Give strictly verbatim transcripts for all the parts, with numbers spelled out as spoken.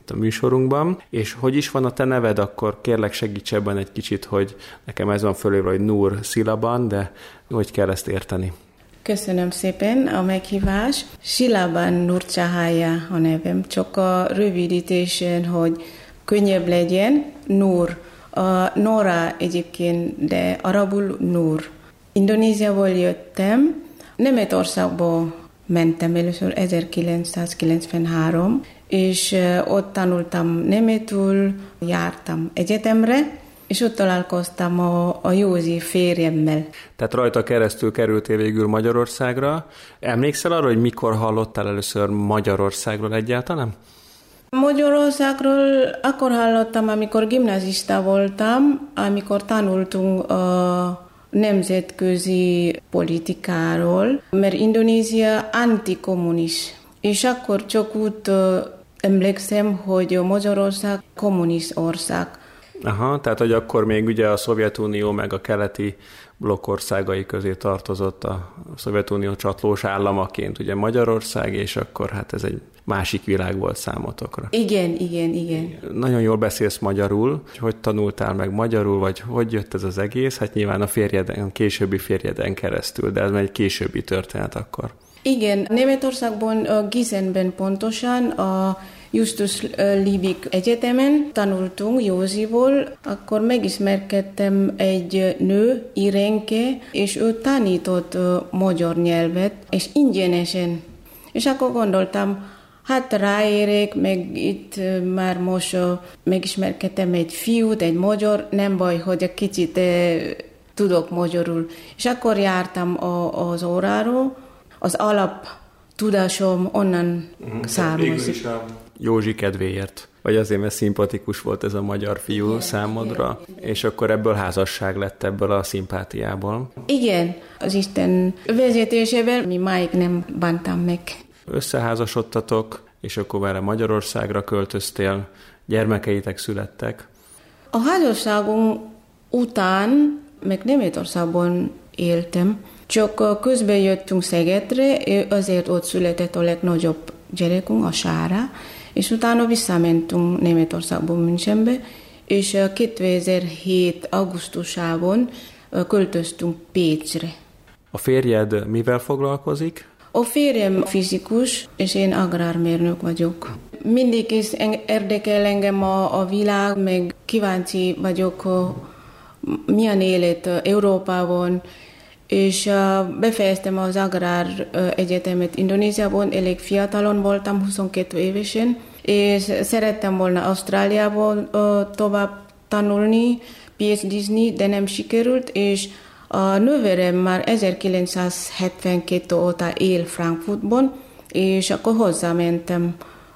itt a műsorunkban. És hogy is van a te neved, akkor kérlek segíts ebben egy kicsit, hogy nekem ez van fölírva, hogy Nur Silaban, de hogy kell ezt érteni? Köszönöm szépen a meghívás. Silaban Nur Cahaya a nevem, csak a rövidítésen, hogy könnyebb legyen, Nur. A Nora egyébként, de arabul Nur. Indonéziából jöttem, Németországba mentem először ezerkilencszázkilencvenhárom, és ott tanultam németül, jártam egyetemre, és ott találkoztam a, a Józsi férjemmel. Tehát rajta keresztül kerültél végül Magyarországra. Emlékszel arra, hogy mikor hallottál először Magyarországról egyáltalán? Magyarországról akkor hallottam, amikor gimnazista voltam, amikor tanultunk a nemzetközi politikáról, mert Indonézia antikommunis. És akkor csak úgy emlékszem, hogy Magyarország kommunist ország. Aha, tehát hogy akkor még ugye a Szovjetunió meg a keleti blokkországai közé tartozott a Szovjetunió csatlós államaként, ugye Magyarország, és akkor hát ez egy másik világ volt számotokra. Igen, igen, igen. Nagyon jól beszélsz magyarul, hogy tanultál meg magyarul, vagy hogy jött ez az egész? Hát nyilván a férjeden, későbbi férjeden keresztül, de ez már egy későbbi történet akkor. Igen, Németországban, a Gisenben pontosan, a Justus Liebig Egyetemen tanultunk Józsiból, akkor megismerkedtem egy nő, Irenke, és ő tanított magyar nyelvet, és ingyenesen. És akkor gondoltam, hát ráérek, meg itt már most megismerkedtem egy fiút, egy magyar, nem baj, hogy egy kicsit tudok magyarul. És akkor jártam az óráról, az alap tudásom onnan uh-huh. származik. Józsi kedvéért, vagy azért, mert szimpatikus volt ez a magyar fiú igen, számodra, igen, és akkor ebből házasság lett ebből a szimpátiából. Igen, az Isten vezetésével mi máig nem bántam meg. Összeházasodtatok, és akkor már Magyarországra költöztél, gyermekeitek születtek. A házasságunk után meg Németországban éltem, csak közben jöttünk Szegedre, azért ott született a legnagyobb gyerekünk, a Sára, és utána visszamentünk Németországból Münchenbe, és kétezer-hét augusztusában költöztünk Pécsre. A férjed mivel foglalkozik? A férjem fizikus, és én agrármérnök vagyok. Mindig is érdekel engem a, a világ, meg kíváncsi vagyok, a, milyen élet Európában, és befejeztem az Agrár Egyetemet Indonéziában, elég fiatalon voltam, huszonkét évesen, és szerettem volna Ausztráliában tovább tanulni, PhD-zni, de nem sikerült, és a nővérem már ezerkilencszázhetvenkét óta él Frankfurtban, és akkor hozzamentem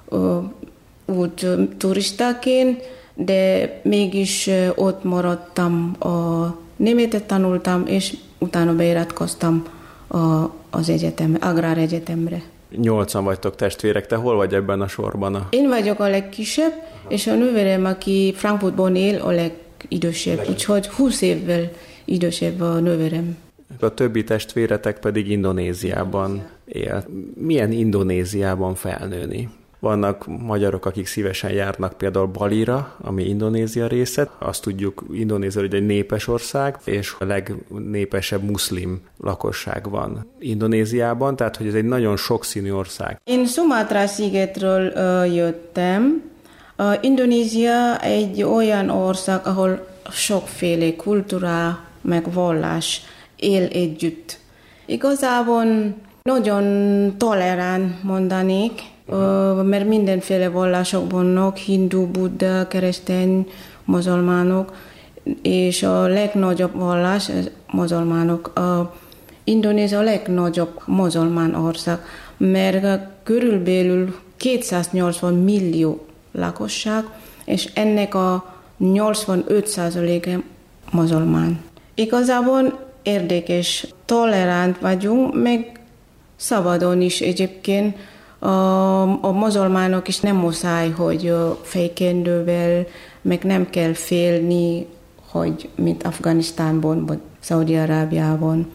úgy turistaként, de mégis ott maradtam, a németet tanultam, és utána beiratkoztam a, az egyetem, Agrár Egyetemre. Nyolcan vagytok testvérek, te hol vagy ebben a sorban? A... Én vagyok a legkisebb, és a nővérem, aki Frankfurtban él, a legidősebb, Leg... úgyhogy húsz évvel idősebb a nővérem. A többi testvéretek pedig Indonéziában él. Milyen Indonéziában felnőni? Vannak magyarok, akik szívesen járnak például Balira, ami Indonézia része. Azt tudjuk, Indonézia hogy egy népes ország, és a legnépesebb muszlim lakosság van Indonéziában, tehát hogy ez egy nagyon sokszínű ország. Én Sumatra szigetről uh, jöttem. Uh, Indonézia egy olyan ország, ahol sokféle kultúra meg vallás él együtt. Igazából nagyon toleráns mondanék, Uh, mert mindenféle vallások vannak, hindu, buddha, keresztény, muzulmánok, és a legnagyobb vallás az muzulmánok. A Indonézia a legnagyobb muzulmán ország, mert körülbelül kétszáznyolcvan millió lakosság, és ennek a nyolcvanöt százaléka muzulmán. Igazából érdekes, toleráns vagyunk, meg szabadon is egyébként. A, a muzulmánok is nem muszáj, hogy fejkendővel, meg nem kell félni, hogy mint Afganisztánban vagy Szaudi-Arábiában.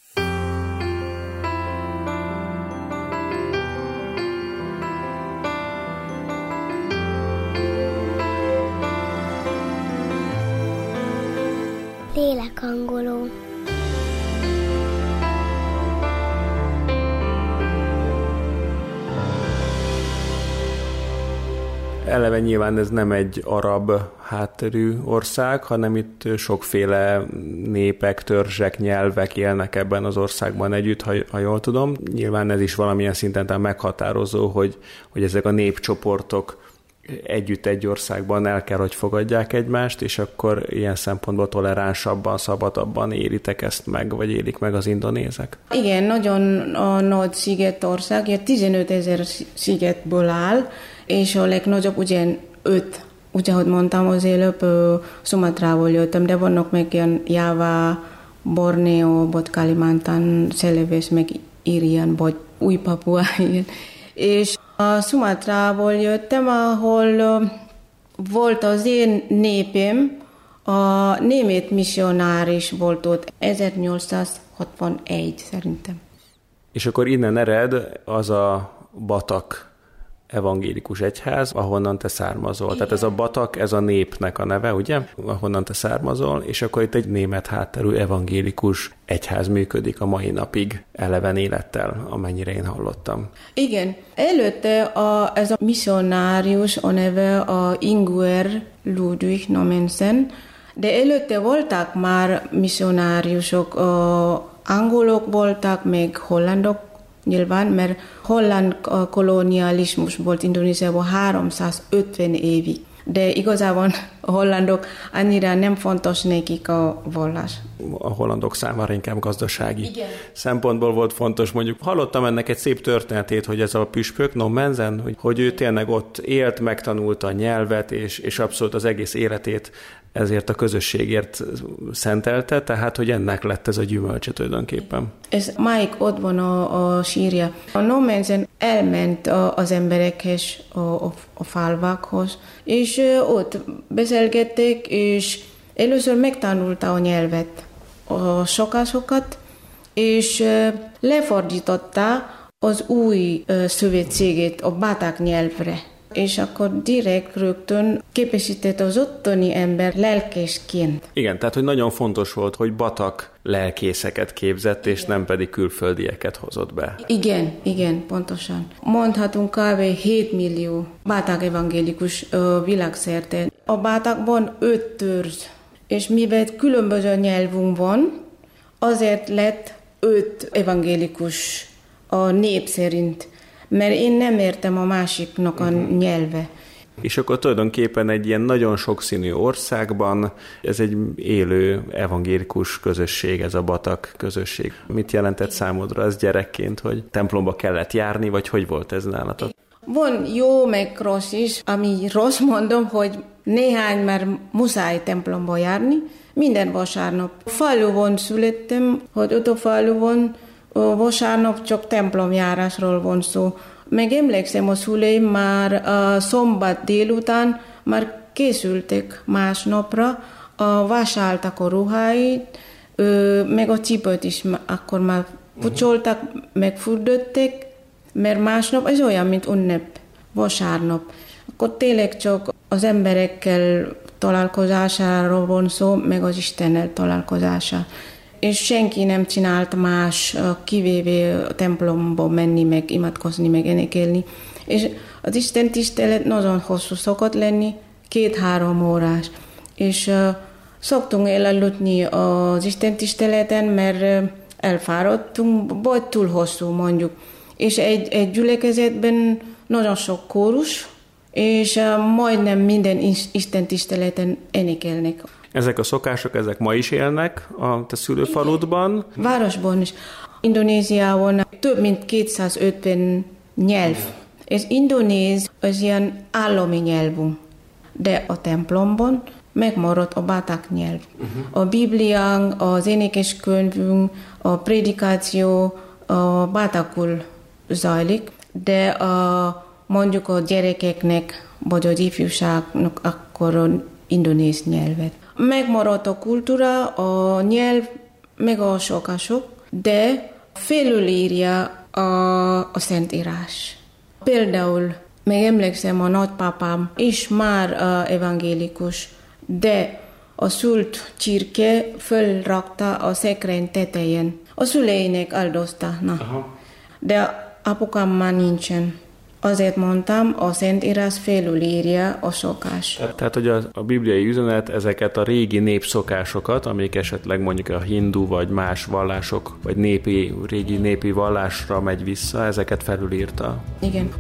Félek angolul. Eleve nyilván ez nem egy arab hátterű ország, hanem itt sokféle népek, törzsek, nyelvek élnek ebben az országban együtt, ha, ha jól tudom. Nyilván ez is valamilyen szinten meghatározó, hogy, hogy ezek a népcsoportok együtt egy országban el kell, hogy fogadják egymást, és akkor ilyen szempontból toleránsabban, szabadabban élitek ezt meg, vagy élik meg az indonézek? Igen, nagyon a nagy szigetország, tizenöt ezer szigetből áll, és a legnagyobb ugyan öt. Ugye, ahogy mondtam, az előbb Szumatrából jöttem, de vannak meg ilyen Java, Borneo, Bot Kalimantan, Celebes, meg Irian, vagy Új-Papua, és a Szumatrából jöttem, ahol volt az én népem, a német misszionáris volt ott, ezernyolcszázhatvanegy szerintem. És akkor innen ered az a Batak evangélikus egyház, ahonnan te származol. Igen. Tehát ez a Batak, ez a népnek a neve, ugye? Ahonnan te származol, és akkor itt egy német hátterű evangélikus egyház működik a mai napig eleven élettel, amennyire én hallottam. Igen. Előtte a, ez a misszionárius, a neve a Inguer Ludwig Nommensen, de előtte voltak már misszionáriusok, angolok voltak, meg hollandok, nyilván, mert holland kolonializmus volt Indonéziában háromszázötven évig. De igazából a hollandok annyira nem fontos nekik a vallás. A hollandok számára inkább gazdasági Igen. szempontból volt fontos. Mondjuk hallottam ennek egy szép történetét, hogy ez a püspök, Nommensen, hogy, hogy ő tényleg ott élt, megtanulta a nyelvet, és, és abszolút az egész életét ezért a közösségért szentelte, tehát hogy ennek lett ez a gyümölcse tulajdonképpen. Ez máig ott van a, a sírja. A Nommensen elment a, az emberekhez, a, a, a falvakhoz, és ott beszélgették, és először megtanulta a nyelvet, a szokásokat, és lefordította az új szövetségét a Batak nyelvre. És akkor direkt rögtön képesített az ottani ember lelkésként. Igen, tehát hogy nagyon fontos volt, hogy Batak lelkészeket képzett, és nem pedig külföldieket hozott be. Igen, igen, pontosan. Mondhatunk kb. hét millió Batak evangélikus uh, világszerte. A Batakban öt törzs, és mivel különböző nyelvünk van, azért lett öt evangélikus a nép szerint, mert én nem értem a másiknak a nyelve. És akkor tulajdonképpen egy ilyen nagyon sokszínű országban ez egy élő evangélikus közösség, ez a Batak közösség. Mit jelentett számodra ez gyerekként, hogy templomba kellett járni, vagy hogy volt ez nálatok? Van jó meg rossz is, ami rossz mondom, hogy néhány már muszáj templomba járni, minden vasárnap. Faluban születtem, hogy ott a faluban vasárnap csak templomjárásról van szó. Meg emlékszem, a szüleim már a szombat délután már készültek másnapra, a vásároltak a ruháit, meg a cipőt is akkor már pucsoltak, meg fürdöttek, mert másnap ez olyan, mint ünnep, vasárnap. Akkor tényleg csak az emberekkel találkozásáról van szó, meg az Istennel találkozása. És senki nem csinált más, kivéve a templomba menni, meg imádkozni, meg énekelni. És az Isten tisztelet nagyon hosszú szokott lenni, két-három órás. És uh, szoktunk elaludni az Isten tiszteleten, mert uh, elfáradtunk, vagy túl hosszú mondjuk. És egy, egy gyülekezetben nagyon sok kórus, és uh, majdnem minden Isten tiszteleten énekelnek. Ezek a szokások, ezek ma is élnek a te szülőfaludban? Városban is. Indonéziában több mint kétszázötven nyelv. Ez indonéz, az ilyen állami nyelvünk. De a templomban megmaradt a Batak nyelv. Uh-huh. A Bibliánk, az énekeskönyvünk, a prédikáció a Batakul zajlik, de a, mondjuk a gyerekeknek, vagy az ifjúságnak akkor a indonéz nyelvet. Megmaradt a kultúra, a nyelv, meg a szokások, de felülírja a, a Szentírás. Például meg emlékszem, a nagypapám is már uh, evangélikus, de a szült csirke fölrakta a szekrény tetején. A szüleinek áldozta. Na. De apukám már nincsen. Azért mondtam, a Szentírás félülírja a szokás. Tehát, hogy a, a bibliai üzenet ezeket a régi népszokásokat, amik esetleg mondjuk a hindu vagy más vallások, vagy népi, régi népi vallásra megy vissza, ezeket felülírta. Igen.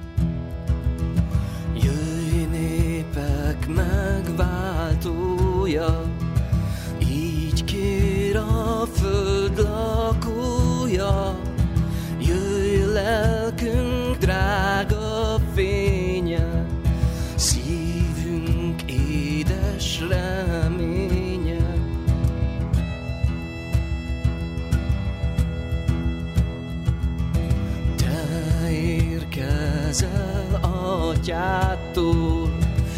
Jöjj népek megváltója, így kér a föld lakója, jöjj lelkünk drága fénye, szívünk édes reménye. Te érkezel atyától,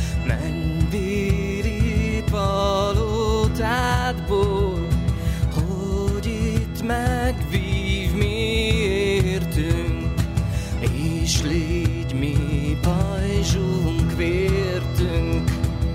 mennyvérít palotádból, hogy itt megvív mi értünk, és légy mi pajzsunk vértünk.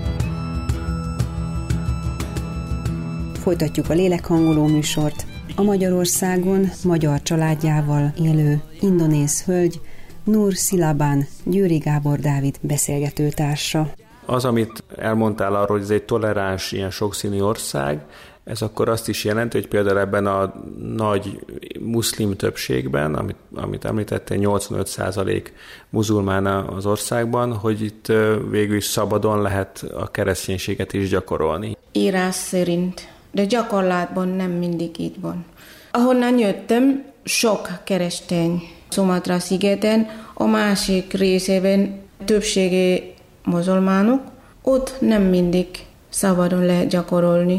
Folytatjuk a lélekhangoló műsort. A Magyarországon magyar családjával élő indonéz hölgy Nur Silabán Győri Gábor Dávid beszélgetőtársa. Az, amit elmondtál arról, hogy ez egy toleráns, ilyen sokszínű ország, ez akkor azt is jelenti, hogy például ebben a nagy muszlim többségben, amit, amit említettél, nyolcvanöt százalék muzulmán az országban, hogy itt végül is szabadon lehet a kereszténységet is gyakorolni. Írás szerint, de gyakorlatban nem mindig így van. Ahonnan jöttem, sok keresztény Szumatra szigeten, a másik részében többsége muzulmánok, ott nem mindig szabadon lehet gyakorolni.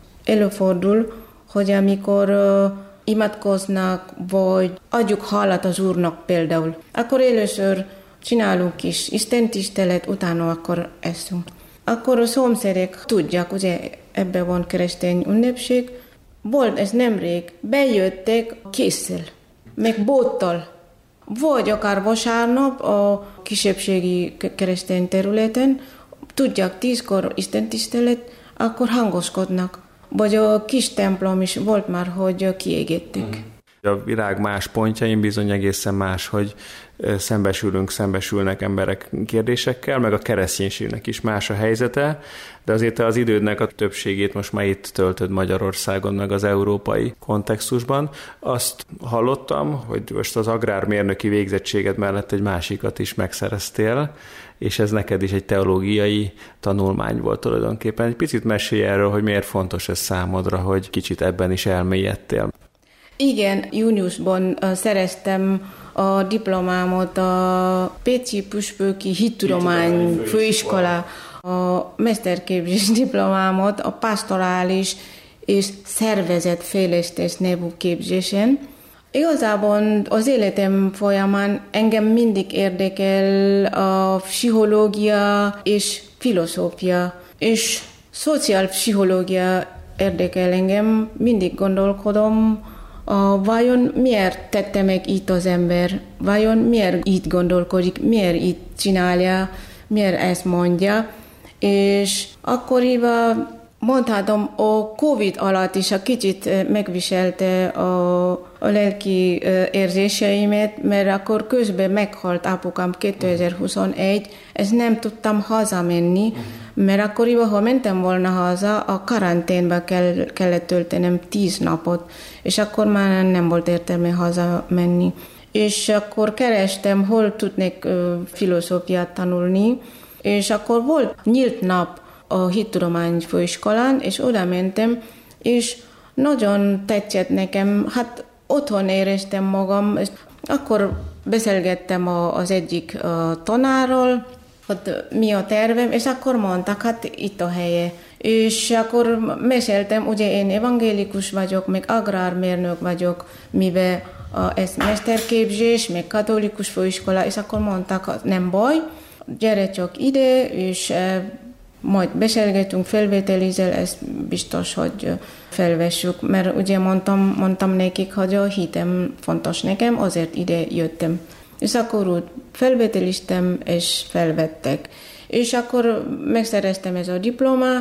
Előfordul, hogy amikor uh, imádkoznak, vagy adjuk hallat az Úrnak például, akkor először csinálunk kis istentisztelet, utána akkor eszünk. Akkor a szomszédek tudják, ugye ebben van keresztény ünnepség, volt ez nemrég, bejöttek késszel, meg bóttal, vagy akár vasárnap a kisebbségi keresztény területen, tudják tízkor istentisztelet, akkor hangoskodnak. Vagy a kis templom is volt már, hogy kiégették. A világ más pontjain bizony egészen más, hogy szembesülünk, szembesülnek emberek kérdésekkel, meg a kereszténységnek is más a helyzete, de azért az idődnek a többségét most már itt töltöd Magyarországon, meg az európai kontextusban. Azt hallottam, hogy most az agrármérnöki végzettséged mellett egy másikat is megszereztél, és ez neked is egy teológiai tanulmány volt tulajdonképpen. Egy picit mesélj erről, hogy miért fontos ez számodra, hogy kicsit ebben is elmélyedtél. Igen, júniusban uh, szereztem a diplomámot a Pécsi Püspöki Hittudomány Főiskola, a mesterképzés diplomámot a pastorális és szervezetfejlesztés nevű képzésen. Igazából az életem folyamán engem mindig érdekel a pszichológia és filozófia, és szociálpszichológia érdekel engem, mindig gondolkodom, a, vajon miért tette meg itt az ember, vajon miért így gondolkodik, miért így csinálja, miért ezt mondja, és akkoriban mondhatom, a Covid alatt is a kicsit megviselte a, a lelki érzéseimet, mert akkor közben meghalt apukám kétezer-huszonegy, ezt nem tudtam hazamenni, mert akkoriban, ha mentem volna haza, a karanténba kell, kellett töltenem tíz napot, és akkor már nem volt értelme hazamenni. És akkor kerestem, hol tudnék filozófiát tanulni, és akkor volt nyílt nap a Hittudomány Főiskolán, és oda mentem, és nagyon tetszett nekem, hát otthon éreztem magam, és akkor beszélgettem a, az egyik a tanárral, hogy mi a tervem, és akkor mondtak, hát itt a helye. És akkor meséltem, ugye én evangélikus vagyok, meg agrármérnök vagyok, mivel a, ez mesterképzés, meg katolikus főiskola, és akkor mondtak, nem baj, gyere csak ide, és majd beszélgetünk, felvételizel, ez biztos, hogy felvessük, mert ugye mondtam, mondtam nekik, hogy a hitem fontos nekem, azért ide jöttem. És akkor úgy felvételiztem, és felvettek. És akkor megszereztem ez a diploma,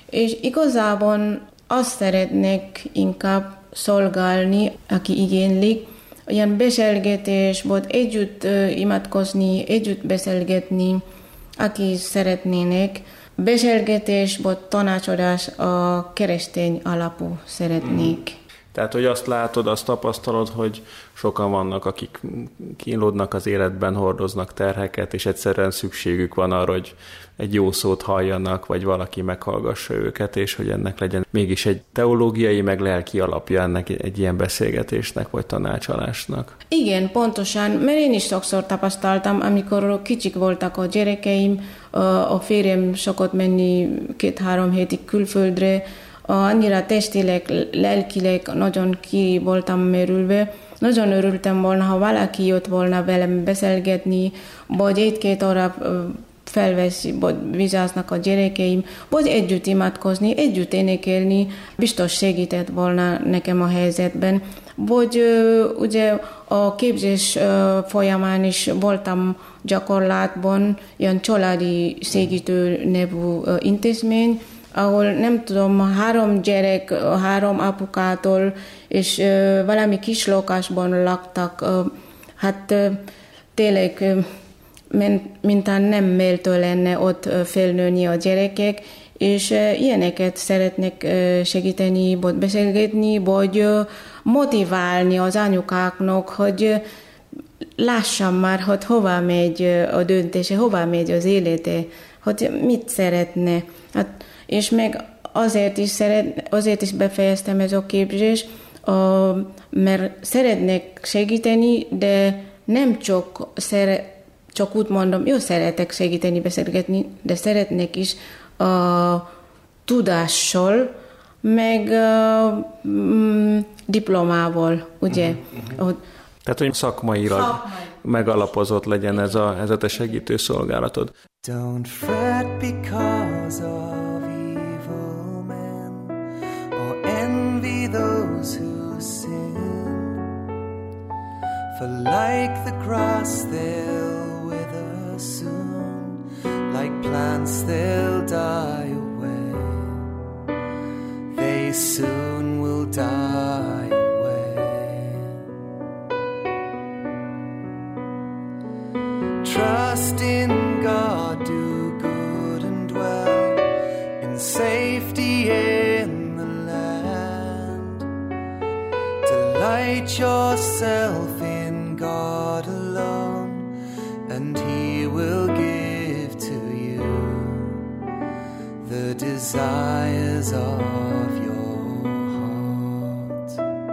És igazából azt szeretnék inkább szolgálni, aki igénylik, olyan beszélgetés, vagy együtt uh, imádkozni, együtt beszélgetni, aki szeretnének. Beszélgetés, vagy tanácsadás a keresztény alapú szeretnék. Tehát, hogy azt látod, azt tapasztalod, hogy sokan vannak, akik kínlódnak az életben, hordoznak terheket, és egyszerűen szükségük van arra, hogy egy jó szót halljanak, vagy valaki meghallgassa őket, és hogy ennek legyen mégis egy teológiai, meg lelki alapja ennek egy ilyen beszélgetésnek, vagy tanácsolásnak. Igen, pontosan, mert én is sokszor tapasztaltam, amikor kicsik voltak a gyerekeim, a férjem sokat menni két-három hétig külföldre, annyira testileg, lelkileg nagyon ki voltam merülve. Nagyon örültem volna, ha valaki jött volna velem beszélgetni, vagy egy-két óra felveszi, vagy vizsgáznak a gyerekeim, vagy együtt imádkozni, együtt énekelni, biztos segített volna nekem a helyzetben. Vagy ugye a képzés folyamán is voltam gyakorlatban, ilyen családi segítő nevű intézmény, ahol nem tudom, három gyerek, három apukától, és uh, valami kis lakásban laktak. Uh, hát uh, tényleg, uh, mintán nem méltó lenne ott uh, felnőni a gyerekek, és uh, ilyeneket szeretnek uh, segíteni, vagy beszélgetni, vagy uh, motiválni az anyukáknak, hogy uh, lássam már, hogy hova megy uh, a döntése, hova megy az élete, hogy mit szeretne. Hát, és meg azért is, szeret, azért is befejeztem ez a képzés, uh, mert szeretnék segíteni, de nem csak, szere, csak úgy mondom, jó, szeretek segíteni, beszélgetni, de szeretnék is uh, tudással, meg uh, mm, diplomával, ugye? Uh-huh. Tehát, hogy szakmailag Szakmai. megalapozott legyen ez a, ez a te segítő szolgálatod. Don't fret because of evil men, or envy those who sin. For like the grass they'll wither soon, like plants they'll die away. They soon will die away. Trust in God, do good and dwell in safety in the land. Delight yourself in God alone, and He will give to you the desires of your heart.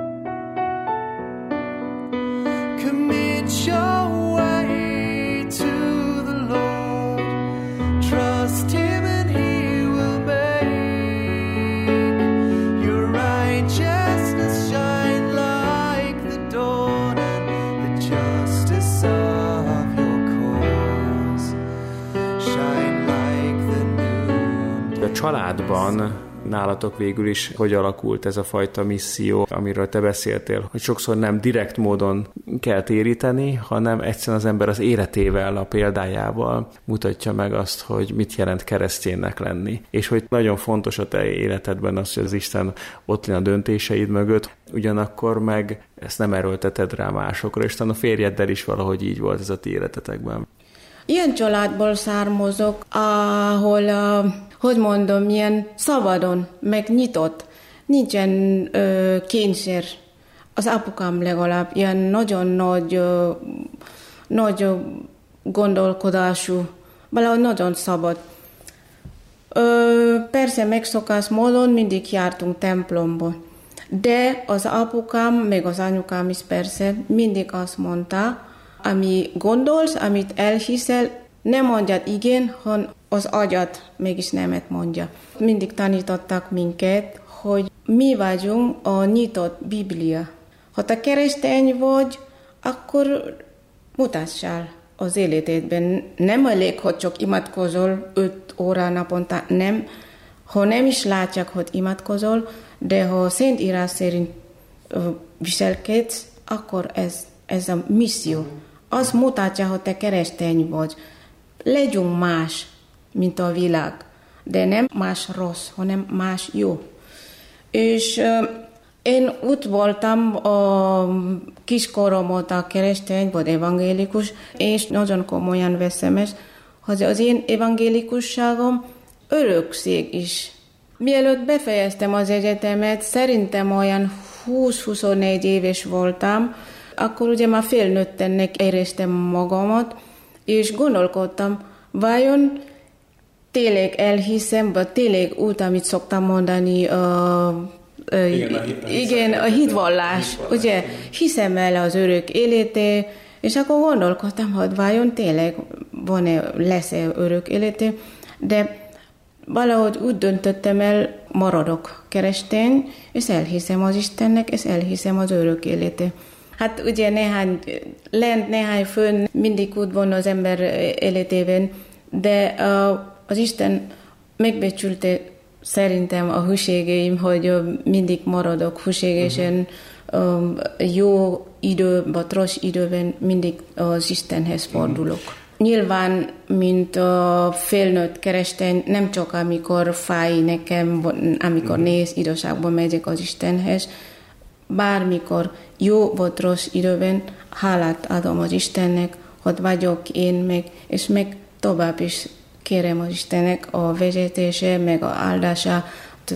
Commit your way to the Lord, trust Him and He will make your righteousness shine like the dawn, and the justice of your cause shine like the noon. A családban nálatok végül is hogy alakult ez a fajta misszió, amiről te beszéltél, hogy sokszor nem direkt módon kell téríteni, hanem egyszerűen az ember az életével, a példájával mutatja meg azt, hogy mit jelent kereszténynek lenni. És hogy nagyon fontos a te életedben az, hogy az Isten ott lenne a döntéseid mögött, ugyanakkor meg ezt nem erőlteted rá másokra, és talán a férjeddel is valahogy így volt ez a ti életetekben. Ilyen családból származok, ahol, uh, hogy mondom, ilyen szabadon, meg nyitott, nincsen uh, kényszer. Az apukám legalább ilyen nagyon nagy, uh, nagy uh, gondolkodású, valahogy nagyon szabad. Uh, persze megszokás módon mindig jártunk templomba, de az apukám, meg az anyukám is persze mindig azt mondta, ami gondolsz, amit elhiszel, nem mondjad igen, hanem az agyat mégis nemet mondja. Mindig tanítottak minket, hogy mi vagyunk a nyitott Biblia. Ha te keresztény vagy, akkor mutassál az életedben. Nem elég, hogy csak imádkozol öt óra naponta, nem. Ha nem is látják, hogy imádkozol, de ha Szentírás szerint viselkedsz, akkor ez, ez a misszió. Az mutatja, hogy te keresztény vagy. Legyünk más, mint a világ. de nem más rossz, hanem más jó. És uh, én ott voltam a kiskorom óta keresztény vagy evangélikus, és nagyon komolyan veszem ezt, hogy az én evangélikusságom örökség is. Mielőtt befejeztem az egyetemet, szerintem olyan húsz-huszonnégy éves voltam, akkor ugye már felnőttennek éreztem magamat, és gondolkodtam, vajon tényleg elhiszem, vagy tényleg úgy, amit szoktam mondani, a, a, igen, a, igen, a hitvallás, ugye, hiszem el az örök életé, és akkor gondolkodtam, hogy vajon tényleg van-e, lesz-e örök életé, de valahogy úgy döntöttem el, maradok keresztény, és elhiszem az Istennek, és elhiszem az örök életé. Hát ugye néhány, lent, néhány fönn mindig úgy van az ember életében, de az Isten megbecsülte szerintem a hűségeim, hogy mindig maradok hűségesen, uh-huh. jó idő, vagy rossz időben mindig az Istenhez fordulok. Uh-huh. Nyilván, mint a felnőtt keresztény, nem csak amikor fáj nekem, amikor uh-huh. nehéz időszakban megyek az Istenhez, bármikor jó vagy rossz időben hálát adom az Istennek, hogy vagyok én meg, és meg tovább is kérem az Istennek a vezetése, meg a áldása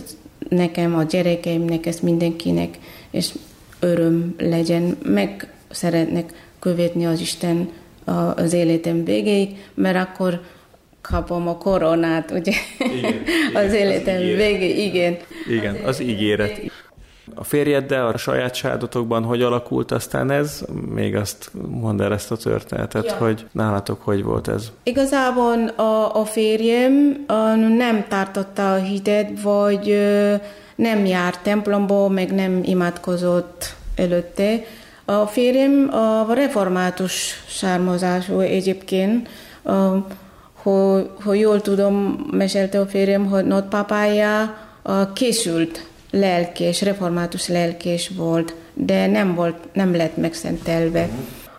nekem, a gyerekeimnek, ezt mindenkinek, és öröm legyen, meg szeretnek követni az Isten az életem végéig, mert akkor kapom a koronát, ugye? Igen, az igen, életem az végéig, igen. Igen, az ígéret. A férjeddel, a saját családotokban hogy alakult aztán ez? Még azt mondd el ezt a történetet, ja. hogy nálatok hogy volt ez? Igazából a, a férjem a, nem tartotta a hitet, vagy ö, nem járt templomba, meg nem imádkozott előtte. A férjem a református származású egyébként, hogy, hogy jól tudom, mesélte a férjem, hogy nagypapája készült lelkés, református lelkés volt, de nem volt, nem lett megszentelve.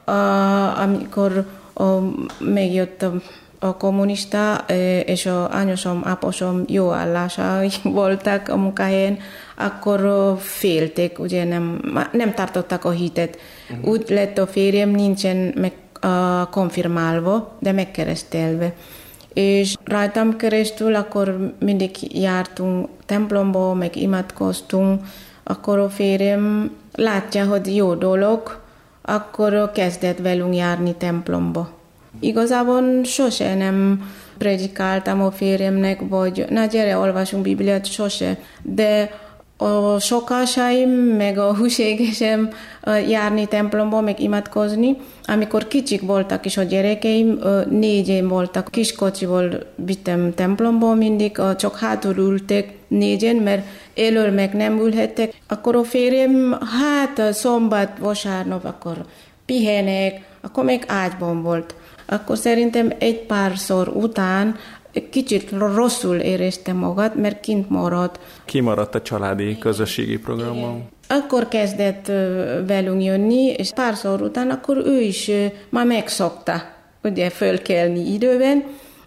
Uh, amikor uh, megjött a, a kommunista, és az anyósom, aposom jó állásai voltak a munkahelyen, akkor uh, féltek, ugye nem, nem tartottak a hitet. Uh-huh. Úgy lett a férjem, nincsen meg, uh, konfirmálva, de megkeresztelve. És rajtam keresztül akkor mindig jártunk templomba, meg imádkoztunk, akkor a férjem látja, hogy jó dolog, akkor kezdett velünk járni templomba. Igazából sose nem predikáltam a férjemnek, vagy na gyere, olvasunk Bibliát, sose, de a szokásaim, meg a hűségesem járni templomba, meg imádkozni. Amikor kicsik voltak is a gyerekeim, négyen voltak, kiskocsival vittem templomba mindig, csak hátul ültek négyen, mert elől meg nem ülhettek. Akkor a férjem, hát szombat, vasárnap, akkor pihenek, akkor még ágyban volt. Akkor szerintem egy párszor után kicsit rosszul éreztem magad, mert kint maradt. Kimaradt a családi közösségi programon. Akkor kezdett velünk jönni, és párszor után akkor ő is már megszokta, ugye fölkelni időben,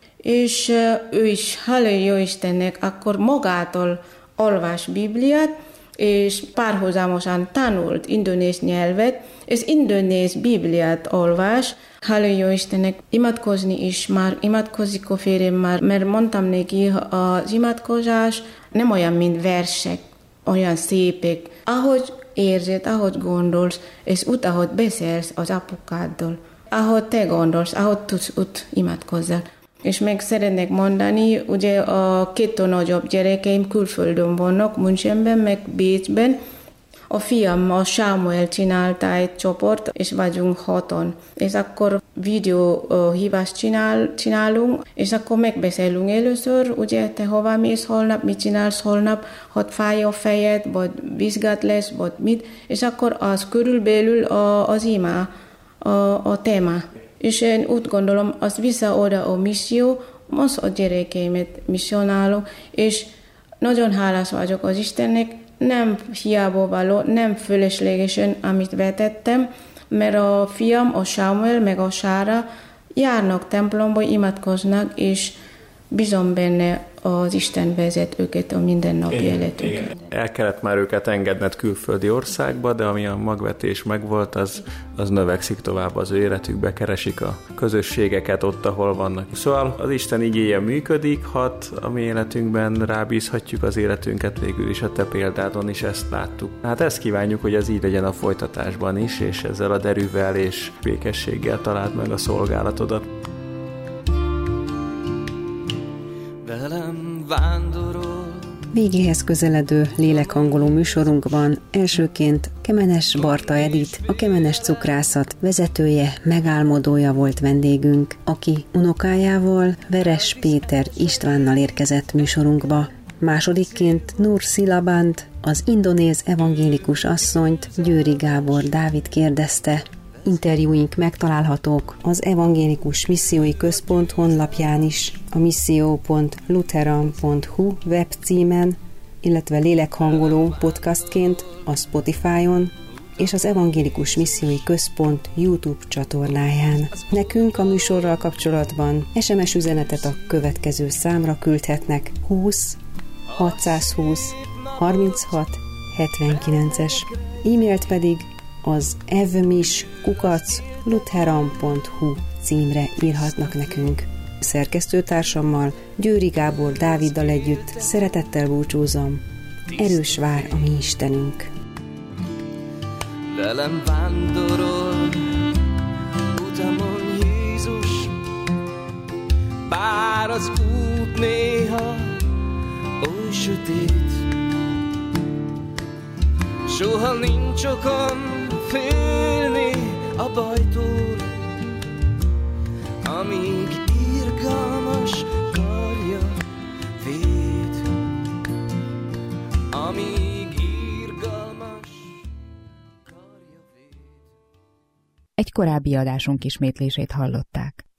és ő is, halleluja Istennek, akkor magától olvas Bibliát, és párhuzamosan tanult indonéz nyelvet, és indonéz Bibliát olvas. Halleluja Istennek, imádkozni is már, imádkozik a férjem már, mert mondtam neki, az imádkozás nem olyan, mint versek, olyan szépek. Ahogy érzed, ahogy gondolsz, és úgy, ahogy beszélsz az apukáddal, ahogy te gondolsz, ahogy tudsz, úgy imádkozzál. És meg szeretnék mondani, ugye a két nagyobb gyerekeim külföldön vannak, Münchenben, meg Bécsben. A fiam, a Sámuel csinálta egy csoport, és vagyunk haton. És akkor videóhívást csinál, csinálunk, és akkor megbeszélünk először, ugye te hova mész holnap, mit csinálsz holnap, hogy fáj a fejed, vagy vizsgát lesz, vagy mit, és akkor az körülbelül a, az ima, a, a téma. És én úgy gondolom, az vissza oda a misszió, most a gyerekeimet misszionálok, és nagyon hálás vagyok az Istennek, nem hiába való, nem fölöslegesen, amit vetettem, mert a fiam, a Samuel, meg a Sára járnak templomba, imádkoznak, és bízom benne, az Isten vezet őket a mindennapi életüket. El kellett már őket engedned külföldi országba, de ami a magvetés megvolt, az, az növekszik tovább az ő életükbe, keresik a közösségeket ott, ahol vannak. Szóval az Isten igéje működik, hat a mi életünkben, rábízhatjuk az életünket, végül is a te példádon is ezt láttuk. Hát ezt kívánjuk, hogy ez így legyen a folytatásban is, és ezzel a derűvel és békességgel találd meg a szolgálatodat. Velem vándorol. Végéhez közeledő lélekhangoló műsorunkban elsőként Kemenes Barta Edit, a Kemenes Cukrászat vezetője, megálmodója volt vendégünk, aki unokájával, Veres Péter Istvánnal érkezett műsorunkba. Másodikként Nur Silaband, az indonéz evangélikus asszonyt Győri Gábor Dávid kérdezte. Interjúink megtalálhatók az Evangélikus Missziói Központ honlapján is, a misszió pont lutheran pont hu webcímen, illetve lélekhangoló podcastként a Spotify-on és az Evangélikus Missziói Központ YouTube csatornáján. Nekünk a műsorral kapcsolatban es em es üzenetet a következő számra küldhetnek: húsz hatszázhúsz harminchat hetvenkilences, e-mailt pedig az evmis kukac lutheran pont hu címre írhatnak nekünk. Szerkesztőtársammal, Győri Gábor Dáviddal együtt szeretettel búcsúzom. Erős vár a mi Istenünk. Velem vándorol, utamon Jézus, bár az út néha oly sötét, soha nincs okom félni a bajtól, amíg irgalmas karja véd, amíg irgalmas karja véd. Egy korábbi adásunk ismétlését hallották.